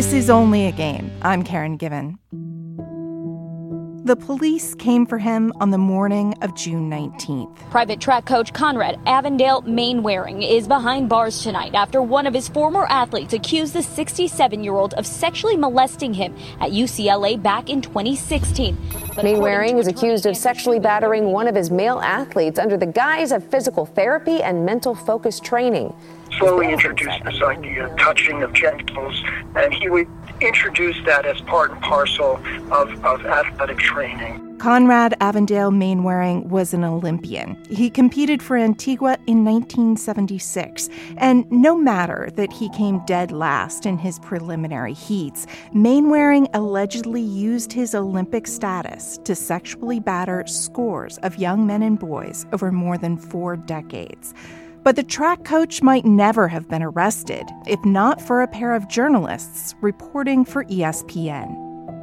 This is Only a Game. I'm Karen Given. The police came for him on the morning of June 19th. Private track coach Conrad Avondale Mainwaring is behind bars tonight after one of his former athletes accused the 67-year-old of sexually molesting him at UCLA back in 2016. Mainwaring is accused of sexually battering one of his male athletes under the guise of physical therapy and mental focus training. Slowly introduced this idea of touching of genitals, and he would introduce that as part and parcel of athletic training. Conrad Avondale Mainwaring was an Olympian. He competed for Antigua in 1976, and no matter that he came dead last in his preliminary heats, Mainwaring allegedly used his Olympic status to sexually batter scores of young men and boys over more than 4 decades. But the track coach might never have been arrested if not for a pair of journalists reporting for ESPN.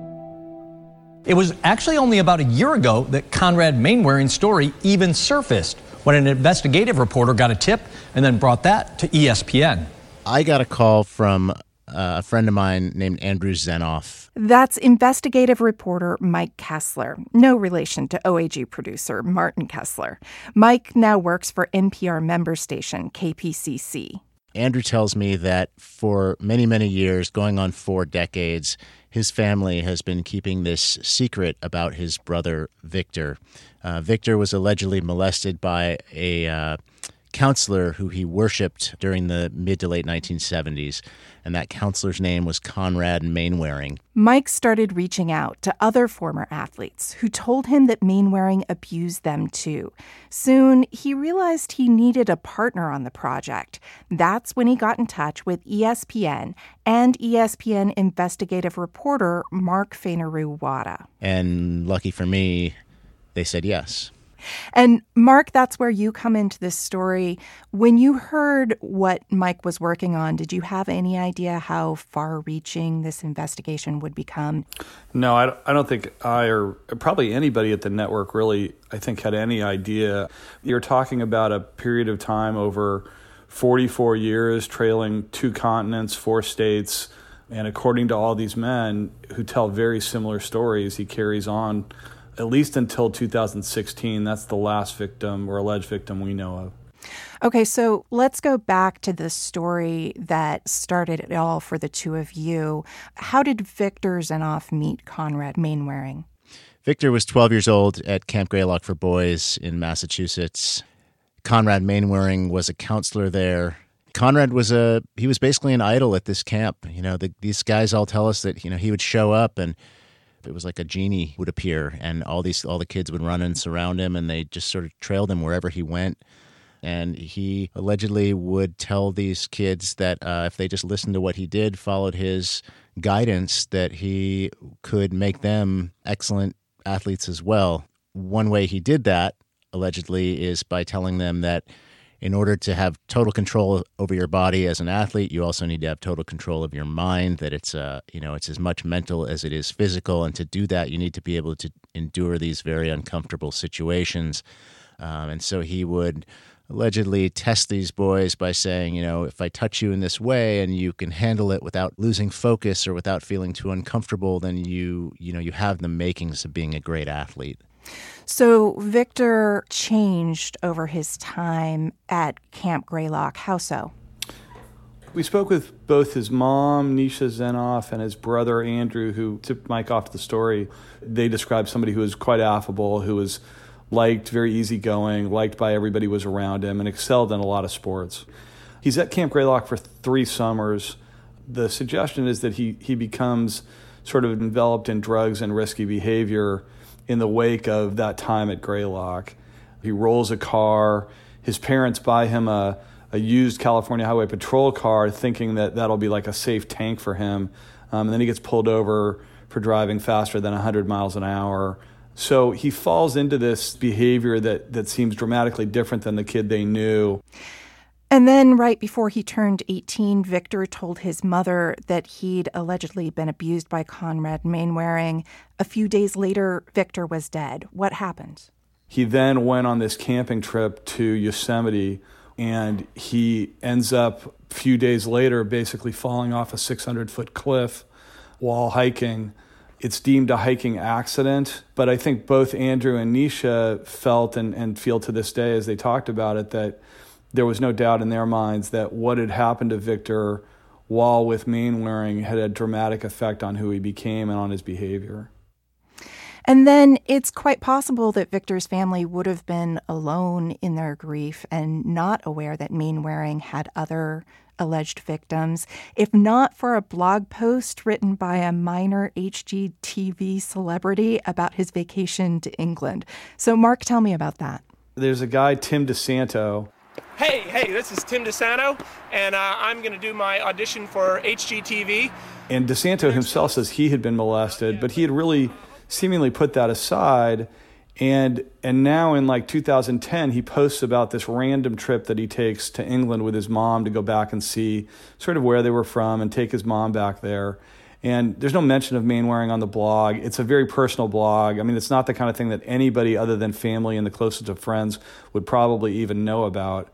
It was actually only about a year ago that Conrad Mainwaring's story even surfaced when an investigative reporter got a tip and then brought that to ESPN. I got a call from a friend of mine named Andrew Zenoff. That's investigative reporter Mike Kessler, no relation to OAG producer Martin Kessler. Mike now works for NPR member station KPCC. Andrew tells me that for many, many years, going on 4 decades, his family has been keeping this secret about his brother, Victor. Victor was allegedly molested by a counselor who he worshipped during the mid to late 1970s, and that counselor's name was Conrad Mainwaring. Mike started reaching out to other former athletes who told him that Mainwaring abused them too. Soon, he realized he needed a partner on the project. That's when he got in touch with ESPN and ESPN investigative reporter Mark Fainaru-Wada. And lucky for me, they said yes. And Mark, that's where you come into this story. When you heard what Mike was working on, did you have any idea how far-reaching this investigation would become? No, I don't think I or probably anybody at the network really, I think, had any idea. You're talking about a period of time over 44 years, trailing 2 continents, 4 states. And according to all these men who tell very similar stories, he carries on at least until 2016. That's the last victim or alleged victim we know of. Okay, so let's go back to the story that started it all for the two of you. How did Victor Zenoff meet Conrad Mainwaring? Victor was 12 years old at Camp Greylock for Boys in Massachusetts. Conrad Mainwaring was a counselor there. Conrad was basically an idol at this camp. You know, these guys all tell us that, he would show up and it was like a genie would appear, and all the kids would run and surround him, and they just sort of trailed him wherever he went. And he allegedly would tell these kids that if they just listened to what he did, followed his guidance, that he could make them excellent athletes as well. One way he did that, allegedly, is by telling them that in order to have total control over your body as an athlete, you also need to have total control of your mind, that it's as much mental as it is physical. And to do that, you need to be able to endure these very uncomfortable situations. And so he would allegedly test these boys by saying, if I touch you in this way and you can handle it without losing focus or without feeling too uncomfortable, then you have the makings of being a great athlete. So Victor changed over his time at Camp Greylock. How so? We spoke with both his mom, Nisha Zenoff, and his brother, Andrew, who tipped Mike off to the story. They described somebody who was quite affable, who was liked, very easygoing, liked by everybody who was around him, and excelled in a lot of sports. He's at Camp Greylock for 3 summers. The suggestion is that he becomes sort of enveloped in drugs and risky behavior in the wake of that time at Greylock. He rolls a car. His parents buy him a used California Highway Patrol car, thinking that that'll be like a safe tank for him. And then he gets pulled over for driving faster than 100 miles an hour. So he falls into this behavior that seems dramatically different than the kid they knew. And then right before he turned 18, Victor told his mother that he'd allegedly been abused by Conrad Mainwaring. A few days later, Victor was dead. What happened? He then went on this camping trip to Yosemite, and he ends up a few days later basically falling off a 600-foot cliff while hiking. It's deemed a hiking accident, but I think both Andrew and Nisha felt and feel to this day as they talked about it that there was no doubt in their minds that what had happened to Victor while with Mainwaring had a dramatic effect on who he became and on his behavior. And then it's quite possible that Victor's family would have been alone in their grief and not aware that Mainwaring had other alleged victims, if not for a blog post written by a minor HGTV celebrity about his vacation to England. So, Mark, tell me about that. There's a guy, Tim DeSanto. Hey, this is Tim DeSanto, and I'm going to do my audition for HGTV. And DeSanto himself says he had been molested, but he had really seemingly put that aside. And now in like 2010, he posts about this random trip that he takes to England with his mom to go back and see sort of where they were from and take his mom back there. And there's no mention of Mainwaring on the blog. It's a very personal blog. I mean, it's not the kind of thing that anybody other than family and the closest of friends would probably even know about.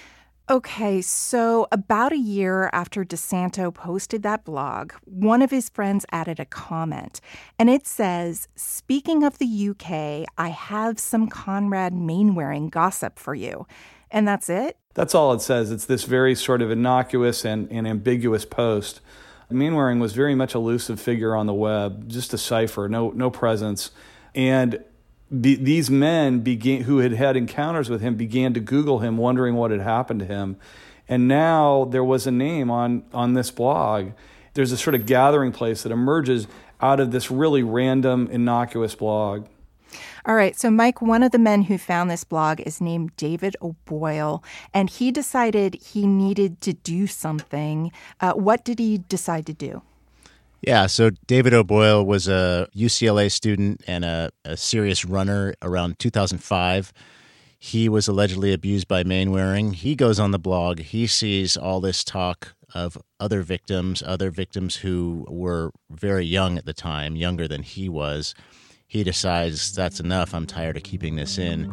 Okay, so about a year after DeSanto posted that blog, one of his friends added a comment, and it says, "Speaking of the UK, I have some Conrad Mainwaring gossip for you." And that's it? That's all it says. It's this very sort of innocuous and ambiguous post. Mainwaring was very much a elusive figure on the web, just a cipher, no presence. And these men who had had encounters with him began to Google him, wondering what had happened to him. And now there was a name on this blog. There's a sort of gathering place that emerges out of this really random, innocuous blog. All right, so Mike, one of the men who found this blog is named David O'Boyle, and he decided he needed to do something. What did he decide to do? Yeah, so David O'Boyle was a UCLA student and a serious runner around 2005. He was allegedly abused by Mainwaring. He goes on the blog. He sees all this talk of other victims who were very young at the time, younger than he was. He decides, that's enough. I'm tired of keeping this in.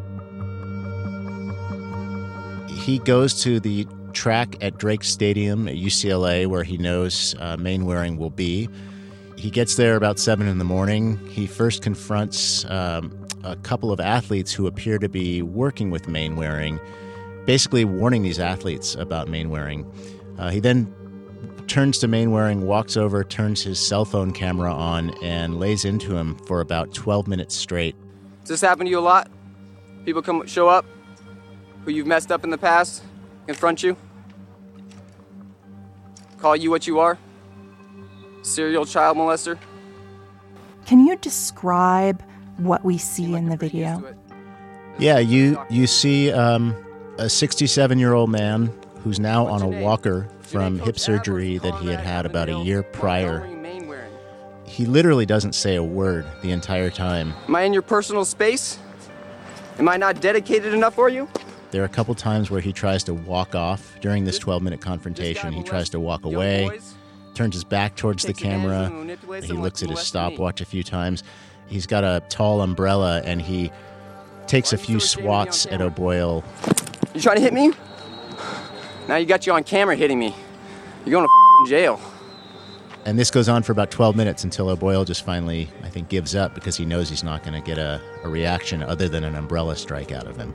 He goes to the track at Drake Stadium at UCLA where he knows Mainwaring will be. He gets there about 7 a.m. He first confronts a couple of athletes who appear to be working with Mainwaring, basically warning these athletes about Mainwaring. He then turns to Mainwaring, walks over, turns his cell phone camera on, and lays into him for about 12 minutes straight. Does this happen to you a lot? People show up who you've messed up in the past, confront you, call you what you are? Serial child molester? Can you describe what we see in the video? Yeah, you see a 67-year-old man who's now on a walker from hip surgery that he had had about a year prior. He literally doesn't say a word the entire time. Am I in your personal space? Am I not dedicated enough for you? There are a couple times where he tries to walk off during this 12-minute confrontation. He tries to walk away, turns his back towards the camera. He looks at his stopwatch a few times. He's got a tall umbrella, and he takes a few swats at O'Boyle. You trying to hit me? Now you got you on camera hitting me. You're going to jail. And this goes on for about 12 minutes until O'Boyle just finally, I think, gives up because he knows he's not going to get a reaction other than an umbrella strike out of him.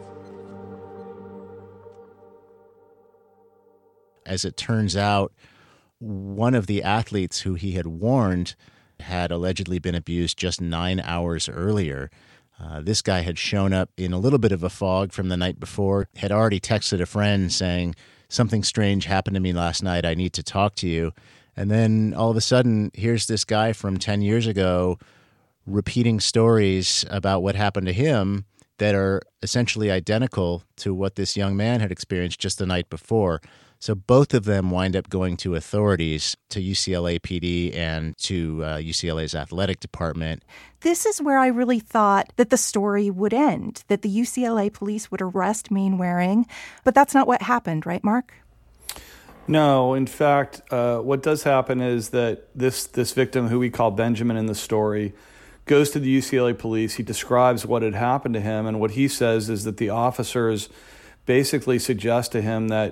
As it turns out, one of the athletes who he had warned had allegedly been abused just 9 hours earlier. This guy had shown up in a little bit of a fog from the night before, had already texted a friend saying, "Something strange happened to me last night. I need to talk to you." And then all of a sudden, here's this guy from 10 years ago repeating stories about what happened to him that are essentially identical to what this young man had experienced just the night before. So both of them wind up going to authorities, to UCLA PD and to UCLA's athletic department. This is where I really thought that the story would end, that the UCLA police would arrest Mainwaring. But that's not what happened, right, Mark? No, in fact, what does happen is that this victim, who we call Benjamin in the story, goes to the UCLA police. He describes what had happened to him, and what he says is that the officers basically suggest to him that,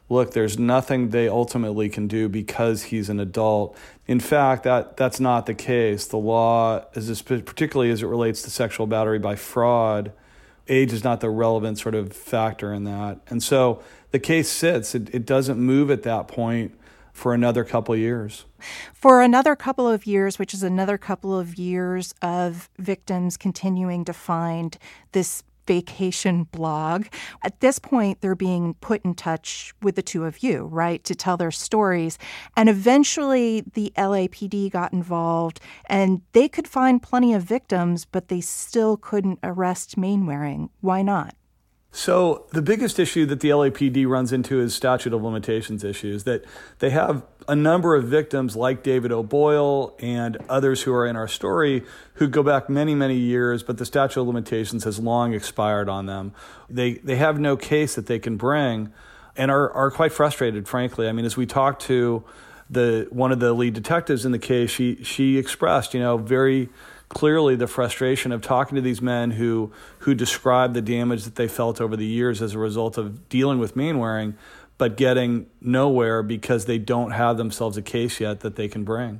look, there's nothing they ultimately can do because he's an adult. In fact, that's not the case. The law, particularly as it relates to sexual battery by fraud, age is not the relevant sort of factor in that. And so the case sits. It doesn't move at that point for another couple of years. For another couple of years, which is another couple of years of victims continuing to find this vacation blog. At this point, they're being put in touch with the two of you, right, to tell their stories. And eventually, the LAPD got involved, and they could find plenty of victims, but they still couldn't arrest Mainwaring. Why not? So the biggest issue that the LAPD runs into is statute of limitations issues, that they have a number of victims like David O'Boyle and others who are in our story who go back many, many years, but the statute of limitations has long expired on them. They have no case that they can bring and are quite frustrated, frankly. I mean, as we talked to one of the lead detectives in the case, she expressed, very clearly the frustration of talking to these men who described the damage that they felt over the years as a result of dealing with Mainwaring, but getting nowhere because they don't have themselves a case yet that they can bring.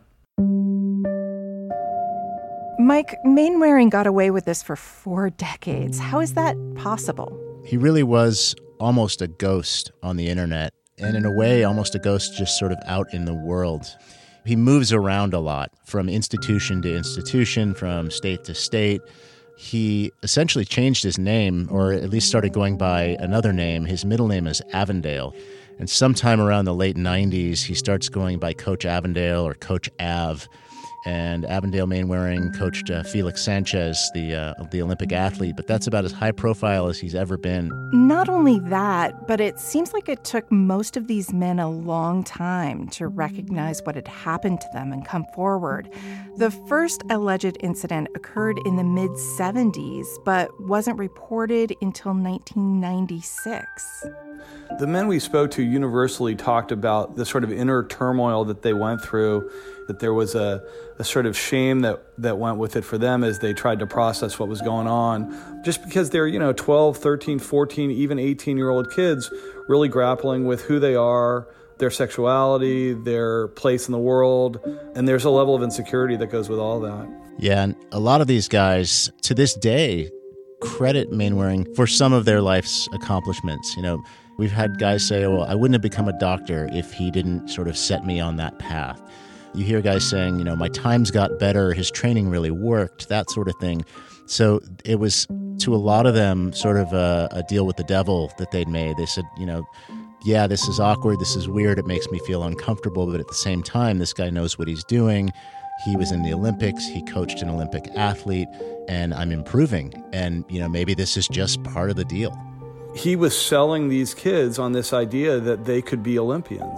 Mike, Mainwaring got away with this for 4 decades. How is that possible? He really was almost a ghost on the internet, and in a way, almost a ghost just sort of out in the world. He moves around a lot, from institution to institution, from state to state. He essentially changed his name, or at least started going by another name. His middle name is Avondale. And sometime around the late 90s, he starts going by Coach Avondale or Coach Av. And Avondale Mainwaring coached Felix Sanchez, the Olympic athlete, but that's about as high profile as he's ever been. Not only that, but it seems like it took most of these men a long time to recognize what had happened to them and come forward. The first alleged incident occurred in the mid-70s, but wasn't reported until 1996. The men we spoke to universally talked about the sort of inner turmoil that they went through, that there was a sort of shame that went with it for them as they tried to process what was going on. Just because they're, 12, 13, 14, even 18-year-old kids really grappling with who they are, their sexuality, their place in the world, and there's a level of insecurity that goes with all that. Yeah, and a lot of these guys, to this day, credit Mainwaring for some of their life's accomplishments. We've had guys say, well, I wouldn't have become a doctor if he didn't sort of set me on that path. You hear guys saying, my times got better, his training really worked, that sort of thing. So it was, to a lot of them, sort of a deal with the devil that they'd made. They said, yeah, this is awkward, this is weird, it makes me feel uncomfortable, but at the same time, this guy knows what he's doing. He was in the Olympics, he coached an Olympic athlete, and I'm improving. And, maybe this is just part of the deal. He was selling these kids on this idea that they could be Olympians.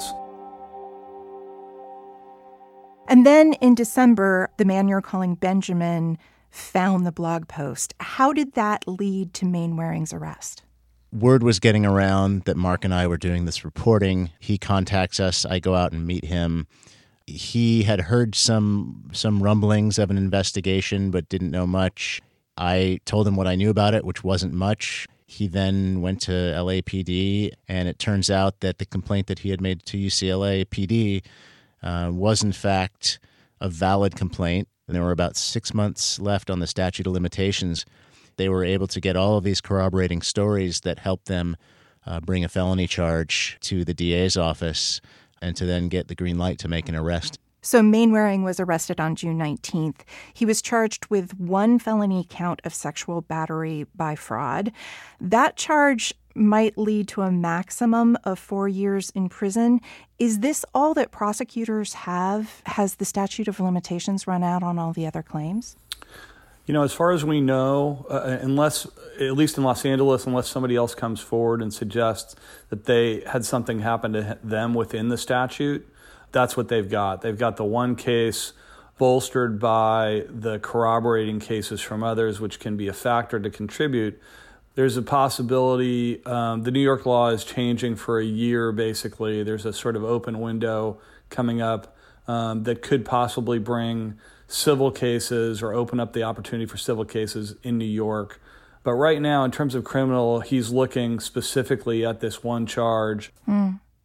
And then in December, the man you're calling Benjamin found the blog post. How did that lead to Mainwaring's arrest? Word was getting around that Mark and I were doing this reporting. He contacts us. I go out and meet him. He had heard some rumblings of an investigation, but didn't know much. I told him what I knew about it, which wasn't much. He then went to LAPD, and it turns out that the complaint that he had made to UCLA PD was, in fact, a valid complaint. And there were about 6 months left on the statute of limitations. They were able to get all of these corroborating stories that helped them bring a felony charge to the DA's office and to then get the green light to make an arrest. So Mainwaring was arrested on June 19th. He was charged with 1 felony count of sexual battery by fraud. That charge might lead to a maximum of 4 years in prison. Is this all that prosecutors have? Has the statute of limitations run out on all the other claims? As far as we know, unless, at least in Los Angeles, unless somebody else comes forward and suggests that they had something happen to them within the statute, that's what they've got. They've got the one case bolstered by the corroborating cases from others, which can be a factor to contribute. There's a possibility, the New York law is changing for a year, basically. There's a sort of open window coming up that could possibly bring civil cases or open up the opportunity for civil cases in New York. But right now, in terms of criminal, he's looking specifically at this one charge.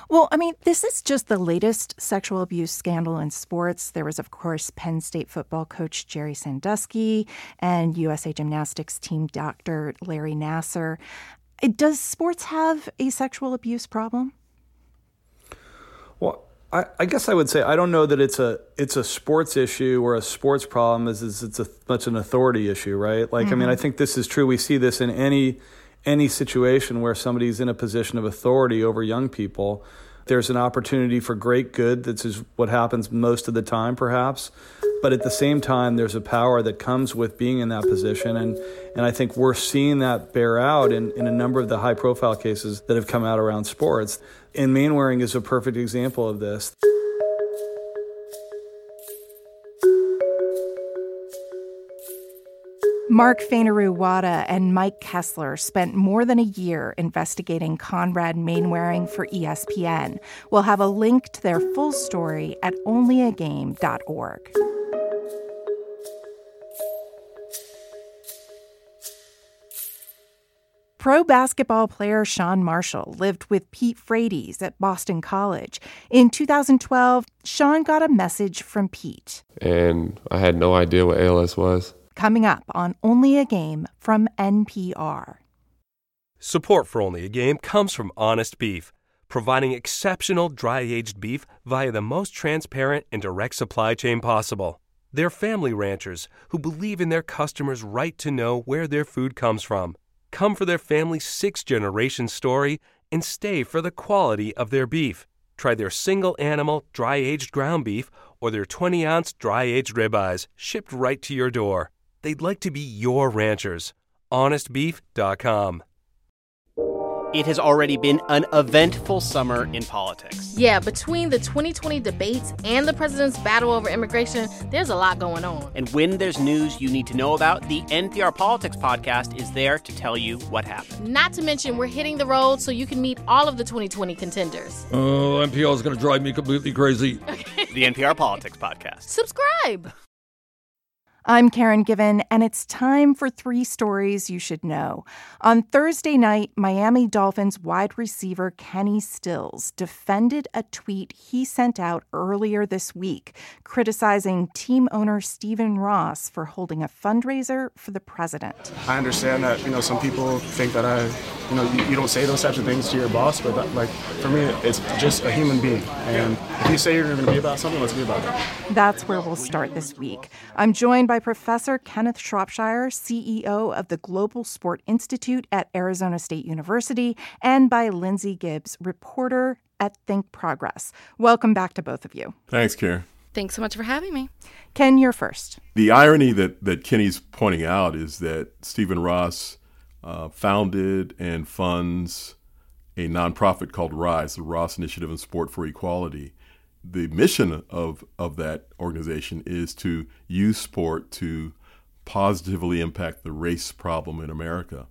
Well, I mean, this is just the latest sexual abuse scandal in sports. There was, of course, Penn State football coach Jerry Sandusky and USA Gymnastics team doctor Larry Nassar. Does sports have a sexual abuse problem? Well, I guess I would say I don't know that it's a sports issue or a sports problem as it's much an authority issue, right? Like, I mean, I think this is true. We see this in any situation where somebody's in a position of authority over young people. There's an opportunity for great good. This is what happens most of the time, perhaps. But at the same time, there's a power that comes with being in that position. And I think we're seeing that bear out in a number of the high-profile cases that have come out around sports. And Mainwaring is a perfect example of this. Mark Fainaru-Wada and Mike Kessler spent more than a year investigating Conrad Mainwaring for ESPN. We'll have a link to their full story at onlyagame.org. Pro basketball player Sean Marshall lived with Pete Frates at Boston College. In 2012, Sean got a message from Pete. And I had no idea what ALS was. Coming up on Only a Game from NPR. Support for Only a Game comes from Honest Beef, providing exceptional dry-aged beef via the most transparent and direct supply chain possible. They're family ranchers who believe in their customers' right to know where their food comes from. Come for their family's 6th-generation story and stay for the quality of their beef. Try their single-animal, dry-aged ground beef or their 20-ounce dry-aged ribeyes shipped right to your door. They'd like to be your ranchers. HonestBeef.com. It has already been an eventful summer in politics. Yeah, between the 2020 debates and the president's battle over immigration, there's a lot going on. And when there's news you need to know about, the NPR Politics podcast is there to tell you what happened. Not to mention, we're hitting the road so you can meet all of the 2020 contenders. Oh, NPR is going to drive me completely crazy. The NPR Politics podcast. Subscribe. I'm Karen Given, and it's time for 3 stories you should know. On Thursday night, Miami Dolphins wide receiver Kenny Stills defended a tweet he sent out earlier this week, criticizing team owner Stephen Ross for holding a fundraiser for the president. I understand that, some people think that you don't say those types of things to your boss, but for me, it's just a human being. And if you say you're going to be about something, let's be about it. That's where we'll start this week. I'm joined by Professor Kenneth Shropshire, CEO of the Global Sport Institute at Arizona State University, and by Lindsay Gibbs, reporter at Think Progress. Welcome back to both of you. Thanks, Karen. Thanks so much for having me. Ken, you're first. The irony that Kenny's pointing out is that Stephen Ross founded and funds a nonprofit called RISE, the Ross Initiative in Sport for Equality. The mission of that organization is to use sport to positively impact the race problem in America.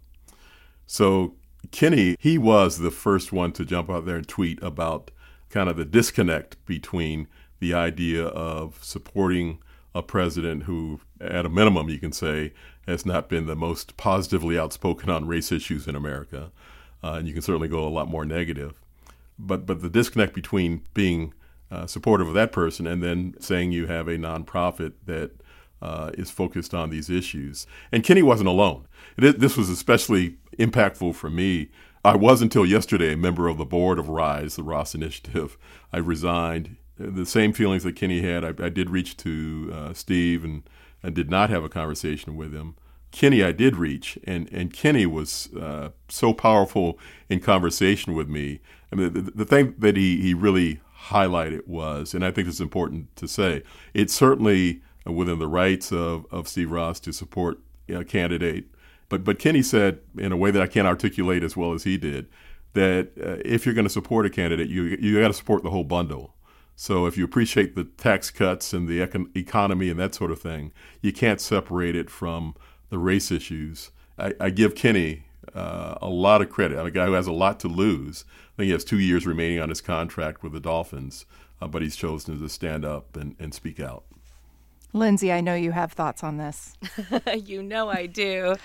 So Kenny, he was the first one to jump out there and tweet about kind of the disconnect between the idea of supporting a president who, at a minimum, you can say, has not been the most positively outspoken on race issues in America. And you can certainly go a lot more negative. But the disconnect between being supportive of that person and then saying you have a nonprofit that is focused on these issues. And Kenny wasn't alone. This was especially impactful for me. I was until yesterday a member of the board of RISE, the Ross Initiative. I resigned. The same feelings that Kenny had. I did reach to Steve and did not have a conversation with him. Kenny I did reach, and Kenny was so powerful in conversation with me. I mean, the thing that he really highlighted was, and I think it's important to say, it's certainly within the rights of Steve Ross to support a candidate. But Kenny said, in a way that I can't articulate as well as he did, that if you're going to support a candidate, you got to support the whole bundle. So if you appreciate the tax cuts and the economy and that sort of thing, you can't separate it from the race issues. I give Kenny a lot of credit. I'm a guy who has a lot to lose. I think he has 2 years remaining on his contract with the Dolphins, but he's chosen to stand up and speak out. Lindsay, I know you have thoughts on this. You know I do.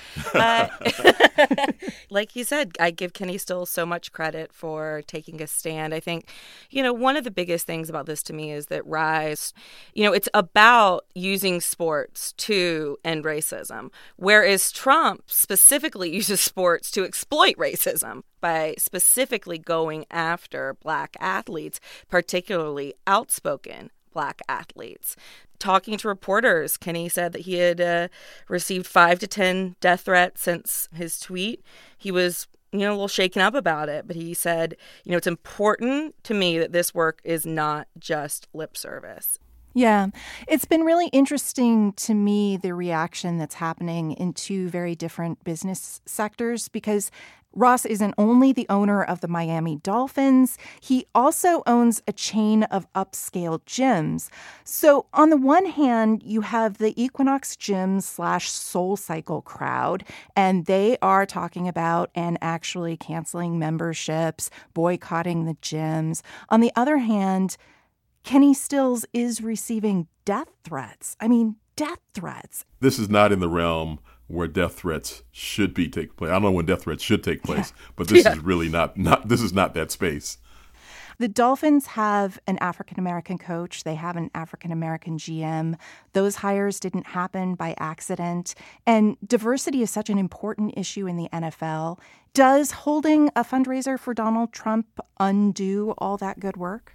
Like you said, I give Kenny Stills so much credit for taking a stand. I think, one of the biggest things about this to me is that Rise, it's about using sports to end racism, whereas Trump specifically uses sports to exploit racism by specifically going after Black athletes, particularly outspoken Black athletes. Talking to reporters, Kenny said that he had received 5 to 10 death threats since his tweet. He was, a little shaken up about it, but he said, it's important to me that this work is not just lip service. Yeah, it's been really interesting to me, the reaction that's happening in two very different business sectors, because Ross isn't only the owner of the Miami Dolphins, he also owns a chain of upscale gyms. So on the one hand, you have the Equinox Gyms / Soul Cycle crowd, and they are talking about and actually canceling memberships, boycotting the gyms. On the other hand, Kenny Stills is receiving death threats. I mean, death threats. This is not in the realm where death threats should be taking place. I don't know when death threats should take place, but this is really not this is not that space. The Dolphins have an African-American coach. They have an African-American GM. Those hires didn't happen by accident. And diversity is such an important issue in the NFL. Does holding a fundraiser for Donald Trump undo all that good work?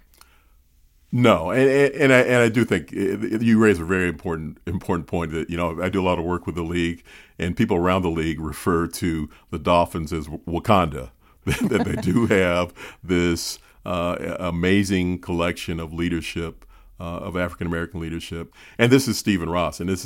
No, and I do think you raise a very important point that, I do a lot of work with the league, and people around the league refer to the Dolphins as Wakanda, that they do have this amazing collection of leadership, of African-American leadership. And this is Stephen Ross, at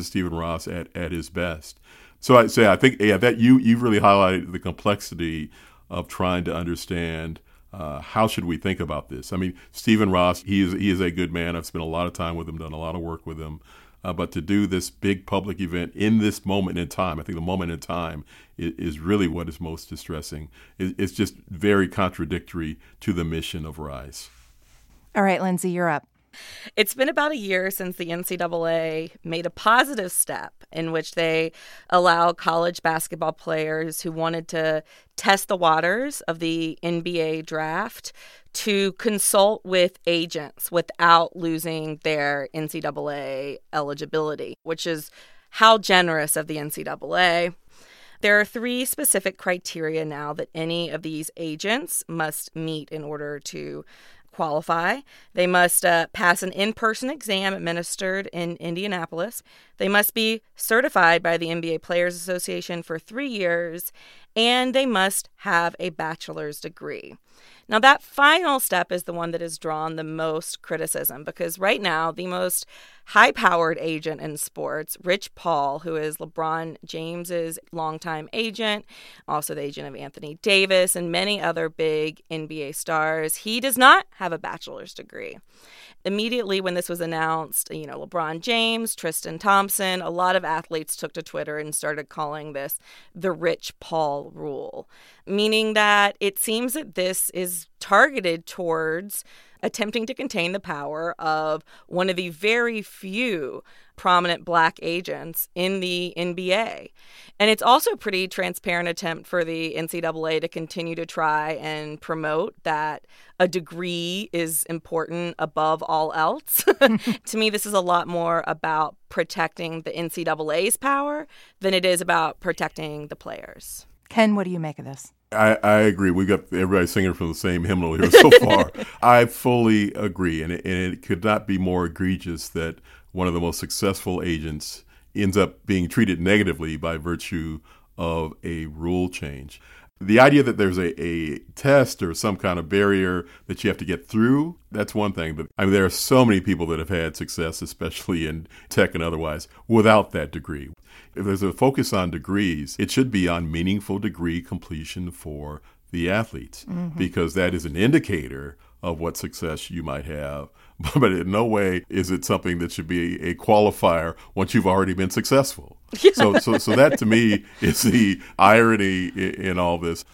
his best. So I think that you've really highlighted the complexity of trying to understand how should we think about this? I mean, Stephen Ross, he is a good man. I've spent a lot of time with him, done a lot of work with him. But to do this big public event in this moment in time, I think the moment in time is really what is most distressing. It's just very contradictory to the mission of Rise. All right, Lindsay, you're up. It's been about a year since the NCAA made a positive step in which they allow college basketball players who wanted to test the waters of the NBA draft to consult with agents without losing their NCAA eligibility, which is how generous of the NCAA. There are 3 specific criteria now that any of these agents must meet in order to qualify. They must pass an in-person exam administered in Indianapolis. They must be certified by the NBA Players Association for 3 years, and they must have a bachelor's degree. Now, that final step is the one that has drawn the most criticism because right now, the most high-powered agent in sports, Rich Paul, who is LeBron James's longtime agent, also the agent of Anthony Davis and many other big NBA stars, he does not have a bachelor's degree. Immediately when this was announced, LeBron James, Tristan Thompson, a lot of athletes took to Twitter and started calling this the Rich Paul rule, meaning that it seems that this is targeted towards attempting to contain the power of one of the very few prominent Black agents in the NBA. And it's also a pretty transparent attempt for the NCAA to continue to try and promote that a degree is important above all else. To me, this is a lot more about protecting the NCAA's power than it is about protecting the players. Ken, what do you make of this? I agree. We got everybody singing from the same hymnal here so far. I fully agree. And it could not be more egregious that one of the most successful agents ends up being treated negatively by virtue of a rule change. The idea that there's a test or some kind of barrier that you have to get through, that's one thing. But there are so many people that have had success, especially in tech and otherwise, without that degree. If there's a focus on degrees, it should be on meaningful degree completion for the athletes, because that is an indicator of what success you might have. But in no way is it something that should be a qualifier once you've already been successful. Yeah. So that to me is the irony in all this.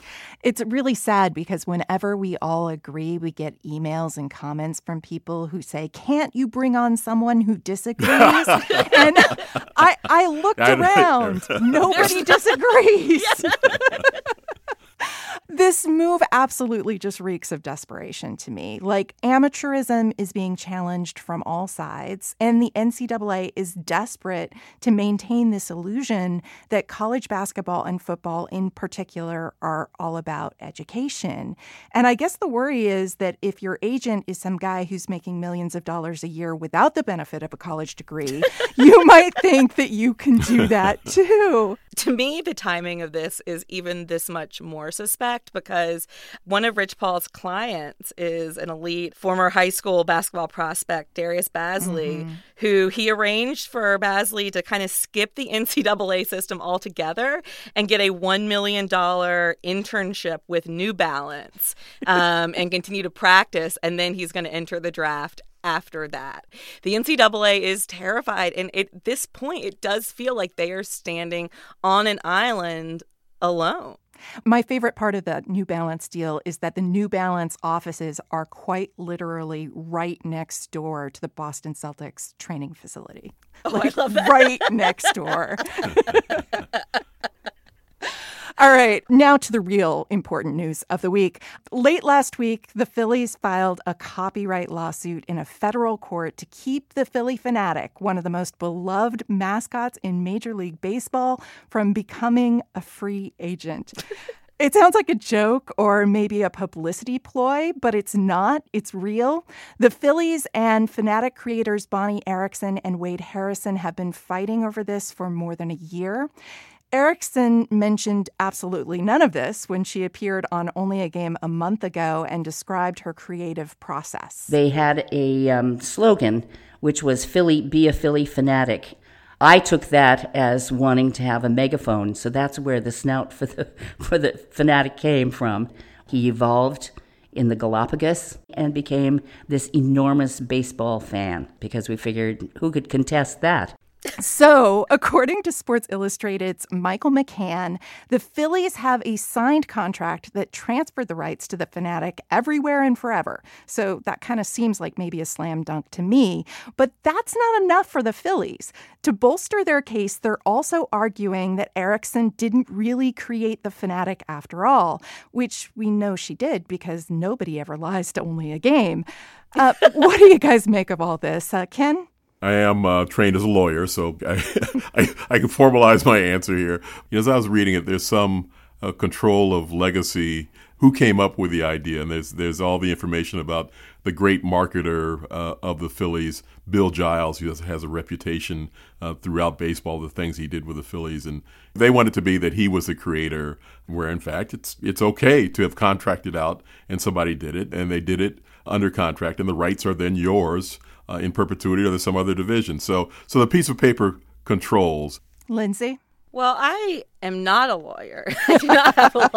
It's really sad because whenever we all agree, we get emails and comments from people who say, "Can't you bring on someone who disagrees?" And I looked around. Nobody disagrees. This move absolutely just reeks of desperation to me. Like, amateurism is being challenged from all sides, and the NCAA is desperate to maintain this illusion that college basketball and football in particular are all about education. And I guess the worry is that if your agent is some guy who's making millions of dollars a year without the benefit of a college degree, you might think that you can do that too. To me, the timing of this is even this much more suspect because one of Rich Paul's clients is an elite former high school basketball prospect, Darius Bazley, who he arranged for Bazley to kind of skip the NCAA system altogether and get a $1 million internship with New Balance and continue to practice. And then he's going to enter the draft after that. The NCAA is terrified. And at this point, it does feel like they are standing on an island alone. My favorite part of the New Balance deal is that the New Balance offices are quite literally right next door to the Boston Celtics training facility. Oh, I love that. Right next door. All right, now to the real important news of the week. Late last week, the Phillies filed a copyright lawsuit in a federal court to keep the Phillie Phanatic, one of the most beloved mascots in Major League Baseball, from becoming a free agent. It sounds like a joke or maybe a publicity ploy, but it's not. It's real. The Phillies and Phanatic creators Bonnie Erickson and Wade Harrison have been fighting over this for more than a year. Erickson mentioned absolutely none of this when she appeared on Only a Game a month ago and described her creative process. They had a slogan, which was Philly, be a Phillie Phanatic. I took that as wanting to have a megaphone, so that's where the snout for the Phanatic came from. He evolved in the Galapagos and became this enormous baseball fan because we figured who could contest that? So, according to Sports Illustrated's Michael McCann, the Phillies have a signed contract that transferred the rights to the Phanatic everywhere and forever. So that kind of seems like maybe a slam dunk to me. But that's not enough for the Phillies. To bolster their case, they're also arguing that Erickson didn't really create the Phanatic after all, which we know she did because nobody ever lies to Only a Game. What do you guys make of all this? Ken? I am trained as a lawyer, so I can formalize my answer here. As I was reading it, there's some control of legacy. Who came up with the idea? And there's all the information about the great marketer of the Phillies, Bill Giles, who has a reputation throughout baseball, the things he did with the Phillies. And they want it to be that he was the creator, where in fact it's okay to have contracted out and somebody did it, and they did it under contract, and the rights are then yours in perpetuity, or there's some other division. So the piece of paper controls. Lindsay? Well, I am not a lawyer. I do not have a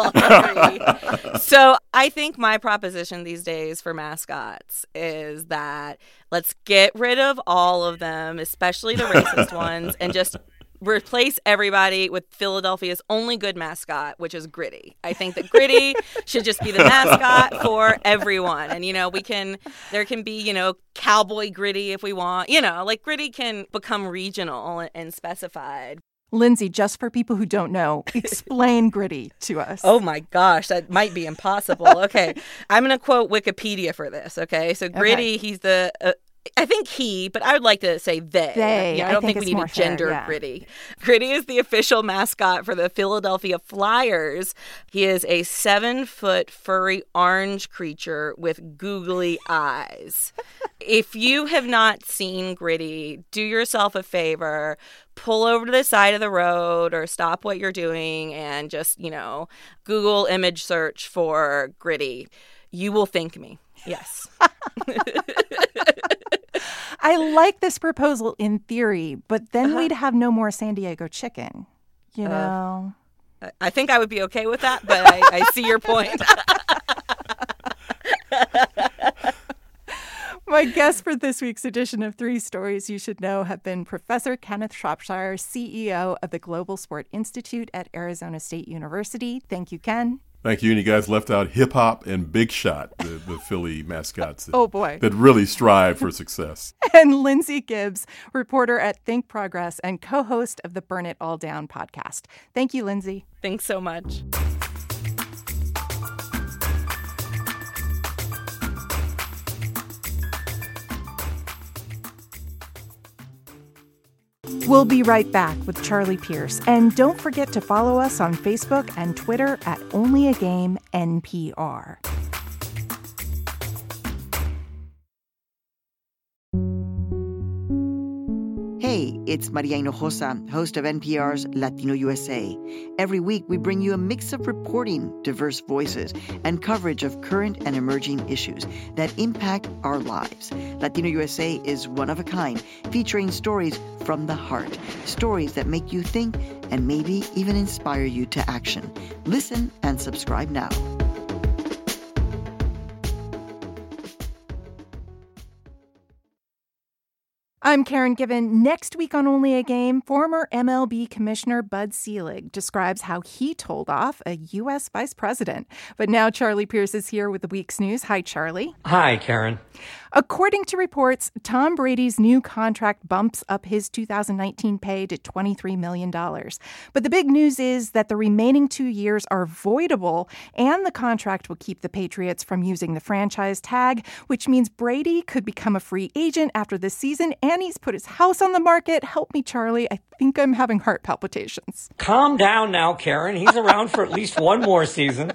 law degree. So I think my proposition these days for mascots is that let's get rid of all of them, especially the racist ones, and just replace everybody with Philadelphia's only good mascot, which is Gritty. I think that Gritty should just be the mascot for everyone. And, there can be, Cowboy Gritty if we want. Like Gritty can become regional and specified. Lindsay, just for people who don't know, explain Gritty to us. Oh my gosh, that might be impossible. Okay, I'm going to quote Wikipedia for this, okay? So Gritty, he's the... I think he, but I would like to say they. I don't think we need to gender Gritty. Gritty is the official mascot for the Philadelphia Flyers. He is a 7-foot furry orange creature with googly eyes. If you have not seen Gritty, do yourself a favor. Pull over to the side of the road or stop what you're doing and just, Google image search for Gritty. You will thank me. Yes. I like this proposal in theory, but then we'd have no more San Diego chicken, know? I think I would be okay with that, but I see your point. My guests for this week's edition of 3 Stories You Should Know have been Professor Kenneth Shropshire, CEO of the Global Sport Institute at Arizona State University. Thank you, Ken. Thank you. And you guys left out Hip Hop and Big Shot, the Philly mascots that really strive for success. And Lindsay Gibbs, reporter at Think Progress and co-host of the Burn It All Down podcast. Thank you, Lindsay. Thanks so much. We'll be right back with Charlie Pierce. And don't forget to follow us on Facebook and Twitter at Only a Game NPR. Hey, it's Maria Hinojosa, host of NPR's Latino USA. Every week, we bring you a mix of reporting, diverse voices, and coverage of current and emerging issues that impact our lives. Latino USA is one of a kind, featuring stories from the heart, stories that make you think and maybe even inspire you to action. Listen and subscribe now. I'm Karen Given. Next week on Only a Game, former MLB Commissioner Bud Selig describes how he told off a U.S. vice president. But now Charlie Pierce is here with the week's news. Hi, Charlie. Hi, Karen. According to reports, Tom Brady's new contract bumps up his 2019 pay to $23 million. But the big news is that the remaining 2 years are voidable, and the contract will keep the Patriots from using the franchise tag, which means Brady could become a free agent after this season, and he's put his house on the market. Help me, Charlie. I think I'm having heart palpitations. Calm down now, Karen. He's around for at least one more season.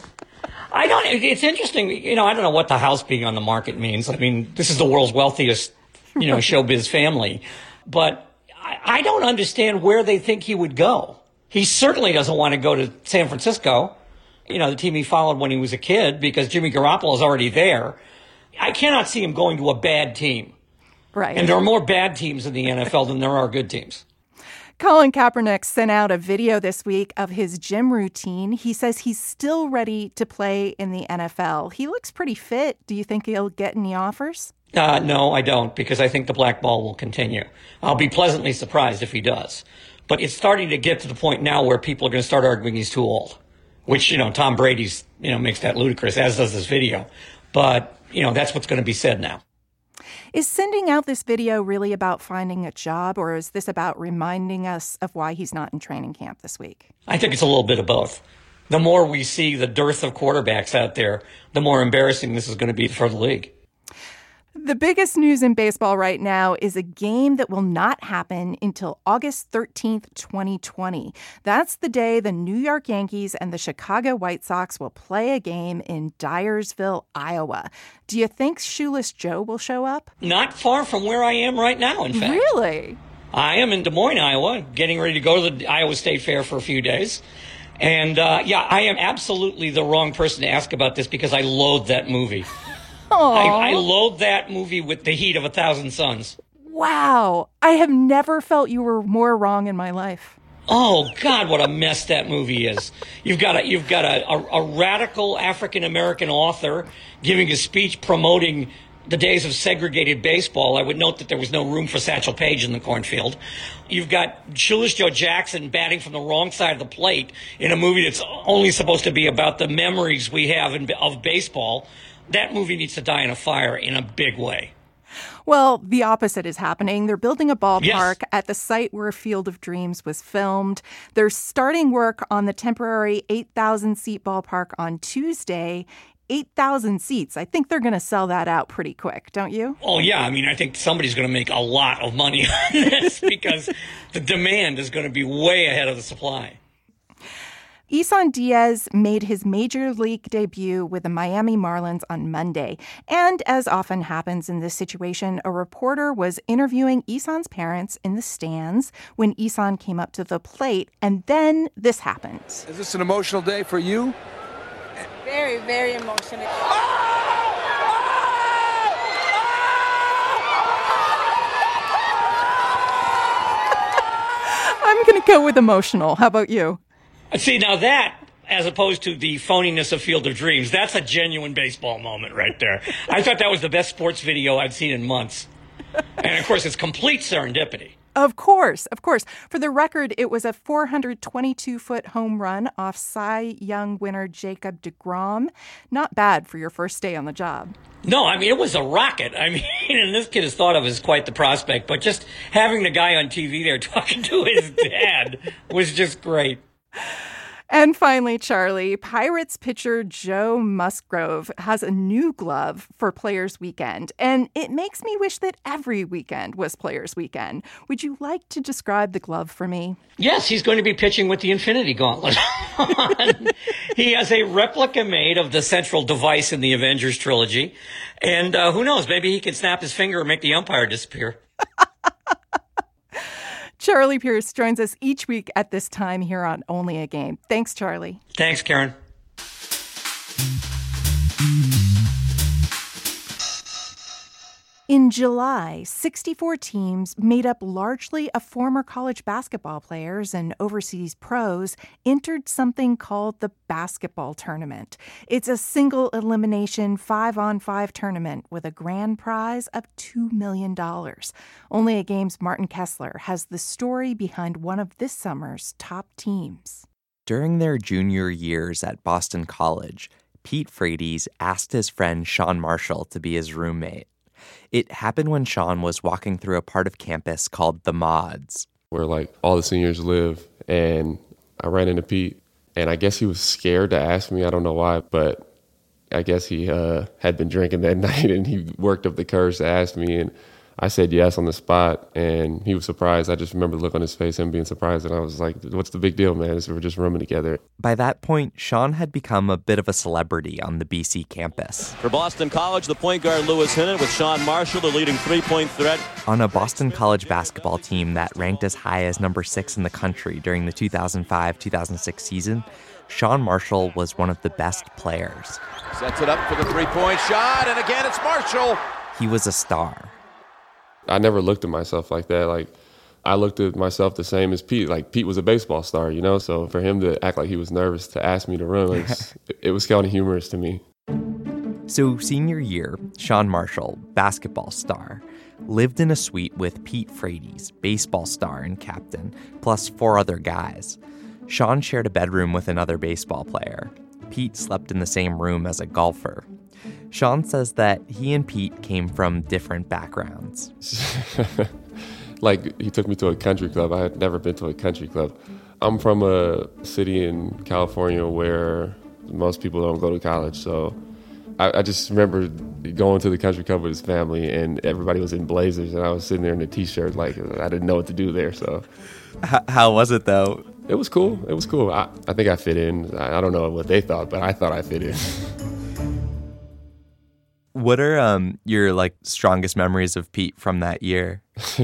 It's interesting, I don't know what the house being on the market means. I mean, this is the world's wealthiest, showbiz family. But I don't understand where they think he would go. He certainly doesn't want to go to San Francisco, the team he followed when he was a kid, because Jimmy Garoppolo is already there. I cannot see him going to a bad team. Right. And there are more bad teams in the NFL than there are good teams. Colin Kaepernick sent out a video this week of his gym routine. He says he's still ready to play in the NFL. He looks pretty fit. Do you think he'll get any offers? No, I don't, because I think the black ball will continue. I'll be pleasantly surprised if he does. But it's starting to get to the point now where people are going to start arguing he's too old, which, Tom Brady's, makes that ludicrous, as does this video. But, that's what's going to be said now. Is sending out this video really about finding a job, or is this about reminding us of why he's not in training camp this week? I think it's a little bit of both. The more we see the dearth of quarterbacks out there, the more embarrassing this is going to be for the league. The biggest news in baseball right now is a game that will not happen until August 13th, 2020. That's the day the New York Yankees and the Chicago White Sox will play a game in Dyersville, Iowa. Do you think Shoeless Joe will show up? Not far from where I am right now, in fact. Really? I am in Des Moines, Iowa, getting ready to go to the Iowa State Fair for a few days. And, I am absolutely the wrong person to ask about this because I loathe that movie. I loathe that movie with the heat of 1,000 suns. Wow. I have never felt you were more wrong in my life. Oh, God, what a mess that movie is. You've got a radical African-American author giving a speech promoting the days of segregated baseball. I would note that there was no room for Satchel Paige in the cornfield. You've got Shoeless Joe Jackson batting from the wrong side of the plate in a movie that's only supposed to be about the memories we have of baseball. That movie needs to die in a fire in a big way. Well, the opposite is happening. They're building a ballpark at the site where Field of Dreams was filmed. They're starting work on the temporary 8,000-seat ballpark on Tuesday. 8,000 seats. I think they're going to sell that out pretty quick, don't you? Oh, yeah. I mean, I think somebody's going to make a lot of money on this because the demand is going to be way ahead of the supply. Isan Diaz made his major league debut with the Miami Marlins on Monday. And as often happens in this situation, a reporter was interviewing Isan's parents in the stands when Isan came up to the plate. And then this happened. Is this an emotional day for you? Very, very emotional. I'm going to go with emotional. How about you? See, now that, as opposed to the phoniness of Field of Dreams, that's a genuine baseball moment right there. I thought that was the best sports video I'd seen in months. And, of course, it's complete serendipity. Of course. For the record, it was a 422-foot home run off Cy Young winner Jacob deGrom. Not bad for your first day on the job. No, I mean, it was a rocket. I mean, and this kid is thought of as quite the prospect, but just having the guy on TV there talking to his dad was just great. And finally, Charlie, Pirates pitcher Joe Musgrove has a new glove for Players Weekend, and it makes me wish that every weekend was Players Weekend. Would you like to describe the glove for me? Yes, he's going to be pitching with the Infinity Gauntlet. He has a replica made of the central device in the Avengers trilogy, and who knows, maybe he can snap his finger and make the umpire disappear. Charlie Pierce joins us each week at this time here on Only a Game. Thanks, Charlie. Thanks, Karen. In July, 64 teams made up largely of former college basketball players and overseas pros entered something called the basketball tournament. It's a single elimination 5-on-5 tournament with a grand prize of $2 million. Only a Game's Martin Kessler has the story behind one of this summer's top teams. During their junior years at Boston College, Pete Frates asked his friend Sean Marshall to be his roommate. It happened when Sean was walking through a part of campus called the Mods, where like all the seniors live, and I ran into Pete, and I guess he was scared to ask me. I don't know why, but I guess he had been drinking that night, and he worked up the courage to ask me, and I said yes on the spot, and he was surprised. I just remember the look on his face, him being surprised, and I was like, what's the big deal, man? We're just rooming together. By that point, Sean had become a bit of a celebrity on the BC campus. For Boston College, the point guard Lewis Hinton with Sean Marshall, the leading three-point threat. On a Boston College basketball team that ranked as high as number 6 in the country during the 2005-2006 season, Sean Marshall was one of the best players. Sets it up for the three-point shot, and again it's Marshall. He was a star. I never looked at myself like that. Like, I looked at myself the same as Pete. Like, Pete was a baseball star, you know? So for him to act like he was nervous to ask me to run, it was kind of humorous to me. So senior year, Sean Marshall, basketball star, lived in a suite with Pete Frates, baseball star and captain, plus 4 other guys. Sean shared a bedroom with another baseball player. Pete slept in the same room as a golfer. Sean says that he and Pete came from different backgrounds. Like, he took me to a country club. I had never been to a country club. I'm from a city in California where most people don't go to college, so I just remember going to the country club with his family, and everybody was in blazers, and I was sitting there in a T-shirt, like, I didn't know what to do there, so. How was it, though? It was cool. I think I fit in. I don't know what they thought, but I thought I fit in. What are your strongest memories of Pete from that year?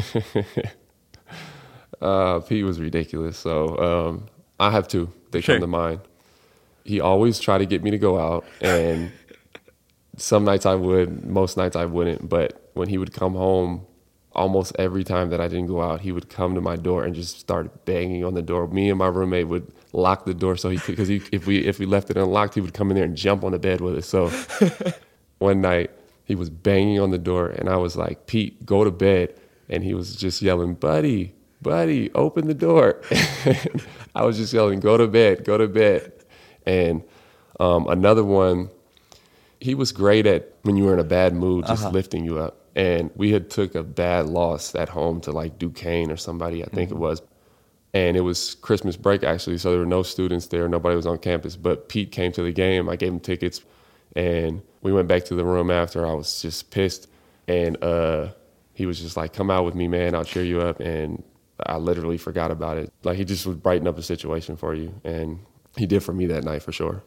Pete was ridiculous. So I have 2. They come to mind. He always tried to get me to go out, and some nights I would, most nights I wouldn't. But when he would come home, almost every time that I didn't go out, he would come to my door and just start banging on the door. Me and my roommate would lock the door so he could, because if we left it unlocked, he would come in there and jump on the bed with us. So. One night, he was banging on the door, and I was like, Pete, go to bed. And he was just yelling, buddy, open the door. I was just yelling, go to bed. And another one, he was great at, when you were in a bad mood, just lifting you up. And we had took a bad loss at home to like Duquesne or somebody, I think it was. And it was Christmas break, actually, so there were no students there. Nobody was on campus. But Pete came to the game. I gave him tickets. And we went back to the room after. I was just pissed. And he was just like, come out with me, man. I'll cheer you up. And I literally forgot about it. Like, he just would brighten up the situation for you. And he did for me that night, for sure.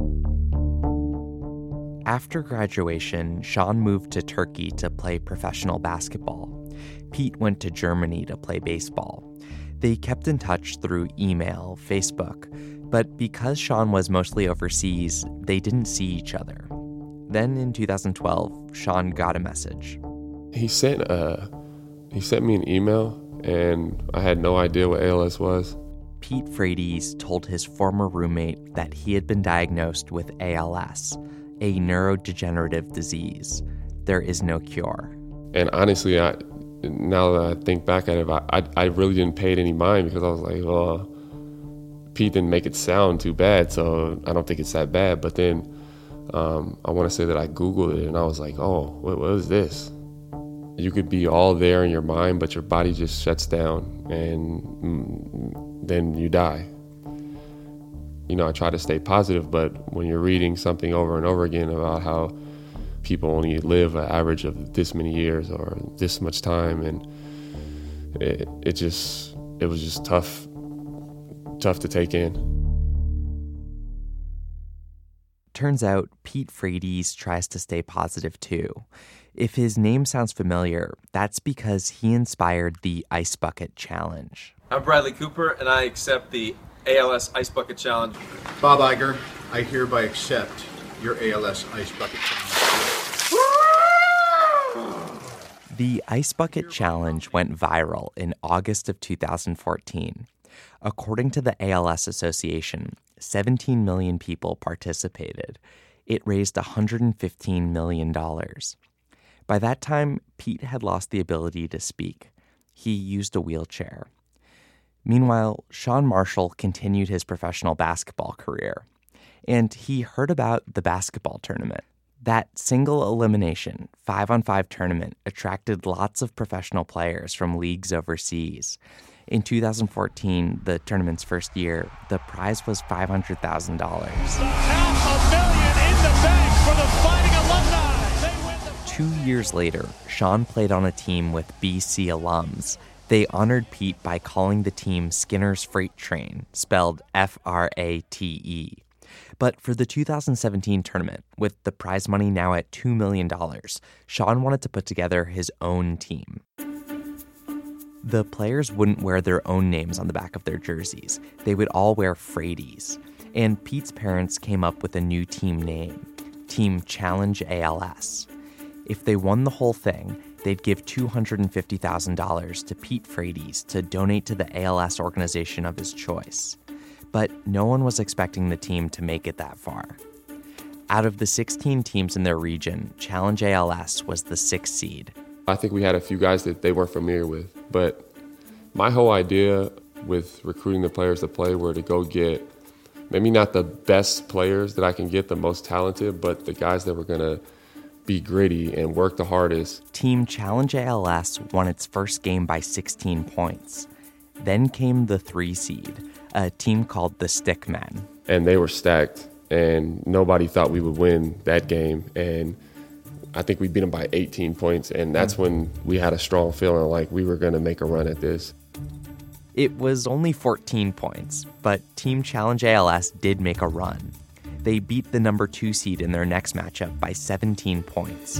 After graduation, Sean moved to Turkey to play professional basketball. Pete went to Germany to play baseball. They kept in touch through email, Facebook, but because Sean was mostly overseas, they didn't see each other. Then in 2012, Sean got a message. He sent me an email, and I had no idea what ALS was. Pete Frates told his former roommate that he had been diagnosed with ALS, a neurodegenerative disease. There is no cure. And honestly, now that I think back at it, I really didn't pay it any mind because I was like, well, Pete didn't make it sound too bad, so I don't think it's that bad. But then I want to say that I Googled it, and I was like, oh, what is this? You could be all there in your mind, but your body just shuts down, and then you die. You know, I try to stay positive, but when you're reading something over and over again about how people only live an average of this many years or this much time, and it was just tough to take in. Turns out Pete Frates tries to stay positive too. If his name sounds familiar, that's because he inspired the Ice Bucket Challenge. I'm Bradley Cooper, and I accept the ALS Ice Bucket Challenge. Bob Iger, I hereby accept your ALS Ice Bucket Challenge. The Ice Bucket Challenge went viral in August of 2014. According to the ALS Association, 17 million people participated. It raised $115 million. By that time, Pete had lost the ability to speak. He used a wheelchair. Meanwhile, Sean Marshall continued his professional basketball career, and he heard about the basketball tournament. That single elimination 5-on-5 tournament attracted lots of professional players from leagues overseas. In 2014, the tournament's first year, the prize was $500,000. $500,000 in the bank for the Fighting Alumni. 2 years later, Sean played on a team with BC alums. They honored Pete by calling the team Skinner's Freight Train, spelled F-R-A-T-E. But for the 2017 tournament, with the prize money now at $2 million, Sean wanted to put together his own team. The players wouldn't wear their own names on the back of their jerseys. They would all wear Frates. And Pete's parents came up with a new team name, Team Challenge ALS. If they won the whole thing, they'd give $250,000 to Pete Frates to donate to the ALS organization of his choice. But no one was expecting the team to make it that far. Out of the 16 teams in their region, Challenge ALS was the 6th seed. I think we had a few guys that they weren't familiar with, but my whole idea with recruiting the players to play were to go get maybe not the best players that I can get, the most talented, but the guys that were going to be gritty and work the hardest. Team Challenge ALS won its first game by 16 points. Then came the 3 seed, a team called the Stickmen. And they were stacked, and nobody thought we would win that game. And I think we beat them by 18 points, and that's when we had a strong feeling like we were going to make a run at this. It was only 14 points, but Team Challenge ALS did make a run. They beat the number 2 seed in their next matchup by 17 points.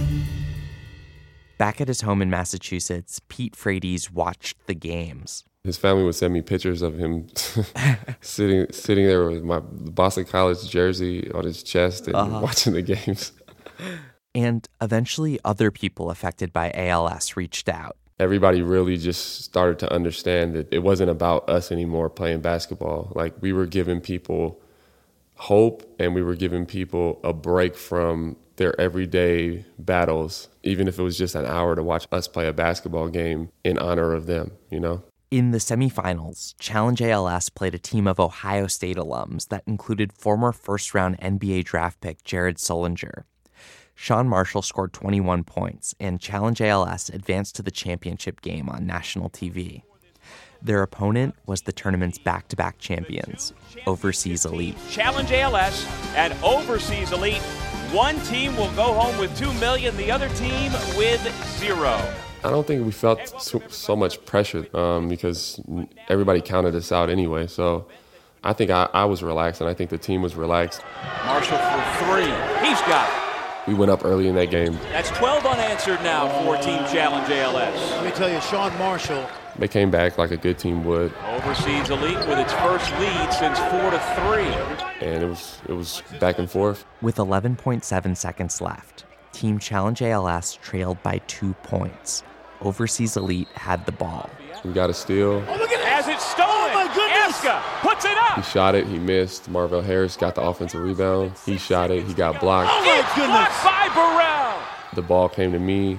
Back at his home in Massachusetts, Pete Frates watched the games. His family would send me pictures of him sitting there with my Boston College jersey on his chest and watching the games. And eventually other people affected by ALS reached out. Everybody really just started to understand that it wasn't about us anymore playing basketball. Like, we were giving people hope, and we were giving people a break from their everyday battles, even if it was just an hour to watch us play a basketball game in honor of them, you know? In the semifinals, Challenge ALS played a team of Ohio State alums that included former first-round NBA draft pick Jared Sullinger. Sean Marshall scored 21 points, and Challenge ALS advanced to the championship game on national TV. Their opponent was the tournament's back-to-back champions, Overseas Elite. Challenge ALS and Overseas Elite. One team will go home with $2 million, the other team with $0. I don't think we felt so much pressure because everybody counted us out anyway. So I think I was relaxed, and I think the team was relaxed. Marshall for 3. He's got it. We went up early in that game. That's 12 unanswered now for Team Challenge ALS. Let me tell you, Sean Marshall. They came back like a good team would. Overseas Elite with its first lead since 4-3. And it was back and forth. With 11.7 seconds left, Team Challenge ALS trailed by 2 points. Overseas Elite had the ball. We got a steal. Oh, look at it. As it's stolen. Oh, my goodness. Eska puts it up. He shot it. He missed. Marvell Harris got the offensive rebound. He shot it. He got blocked. Oh, my goodness. Blocked by Burrell. The ball came to me.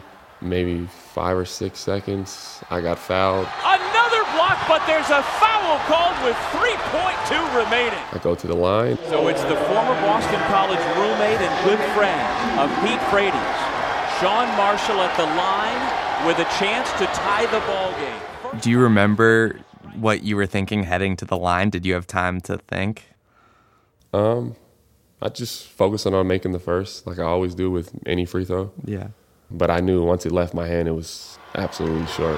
maybe 5 or 6 seconds, I got fouled. Another block, but there's a foul called with 3.2 remaining. I go to the line. So it's the former Boston College roommate and good friend of Pete Frates, Sean Marshall at the line with a chance to tie the ball game. Do you remember what you were thinking heading to the line? Did you have time to think? I just focused on making the first, like I always do with any free throw. Yeah. But I knew once it left my hand, it was absolutely short.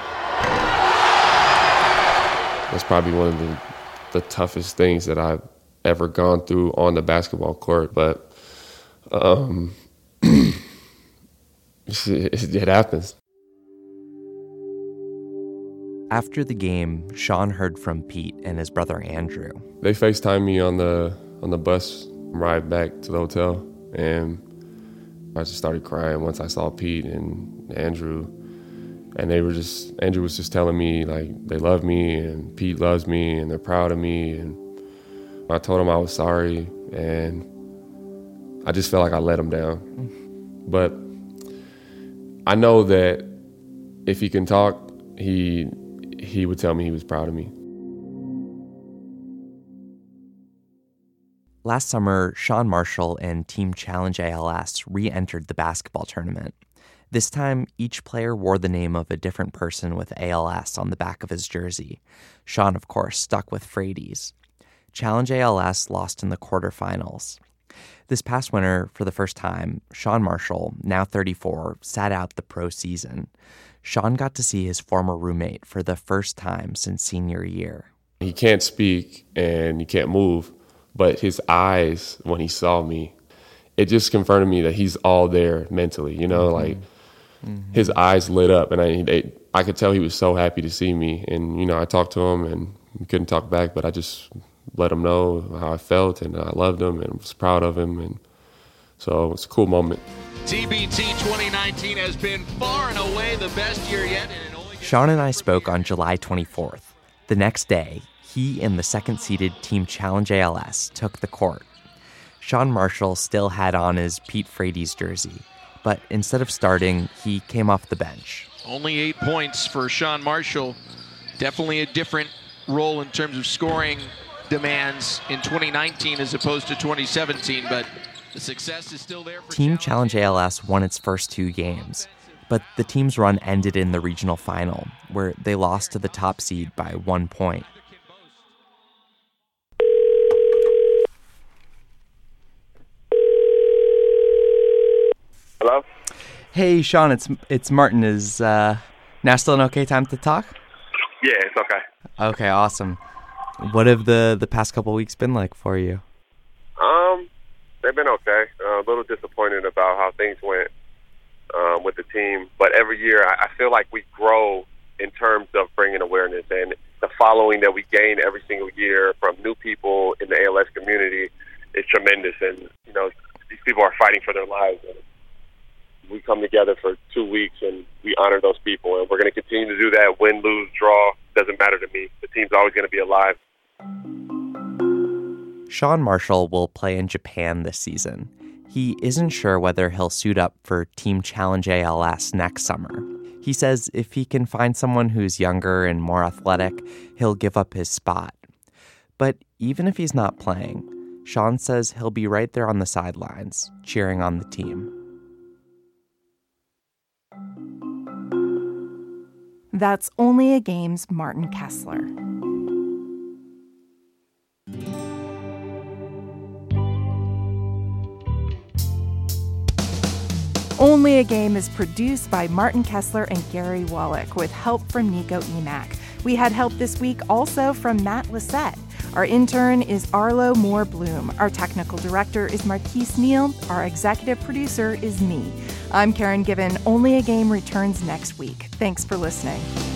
That's probably one of the toughest things that I've ever gone through on the basketball court. But it happens. After the game, Sean heard from Pete and his brother Andrew. They FaceTimed me on the bus ride back to the hotel, and I just started crying once I saw Pete and Andrew. And Andrew was just telling me, like, they love me, and Pete loves me, and they're proud of me. And I told him I was sorry, and I just felt like I let him down. But I know that if he can talk, he would tell me he was proud of me. Last summer, Sean Marshall and Team Challenge ALS re-entered the basketball tournament. This time, each player wore the name of a different person with ALS on the back of his jersey. Sean, of course, stuck with Frates. Challenge ALS lost in the quarterfinals. This past winter, for the first time, Sean Marshall, now 34, sat out the pro season. Sean got to see his former roommate for the first time since senior year. He can't speak and he can't move, but his eyes, when he saw me, it just confirmed to me that he's all there mentally, you know, like his eyes lit up, and I could tell he was so happy to see me. And, you know, I talked to him and he couldn't talk back, but I just let him know how I felt, and I loved him and was proud of him. And so it's a cool moment. TBT 2019 has been far and away the best year yet. Sean and I spoke on July 24th. The next day, he and the second-seeded Team Challenge ALS took the court. Sean Marshall still had on his Pete Frates jersey, but instead of starting, he came off the bench. Only 8 points for Sean Marshall. Definitely a different role in terms of scoring demands in 2019 as opposed to 2017, but the success is still there. Team Challenge ALS won its first 2 games, but the team's run ended in the regional final, where they lost to the top seed by 1 point. Hello? Hey, Sean, it's Martin. Is now still an okay time to talk? Yeah, it's okay. Okay, awesome. What have the past couple weeks been like for you? They've been okay. A little disappointed about how things went with the team, but every year I feel like we grow in terms of bringing awareness, and the following that we gain every single year from new people in the ALS community is tremendous. And, you know, these people are fighting for their lives, and we come together for 2 weeks and we honor those people, and we're going to continue to do that. Win, lose, draw, doesn't matter to me. The team's always going to be alive. Sean Marshall will play in Japan this season. He isn't sure whether he'll suit up for Team Challenge ALS next summer. He says if he can find someone who's younger and more athletic, he'll give up his spot. But even if he's not playing, Sean says he'll be right there on the sidelines, cheering on the team. That's Only a Game's Martin Kessler. Only a Game is produced by Martin Kessler and Gary Wallach with help from Nico Emack. We had help this week also from Matt Lissette. Our intern is Arlo Moore-Bloom. Our technical director is Marquise Neal. Our executive producer is me. I'm Karen Given. Only a Game returns next week. Thanks for listening.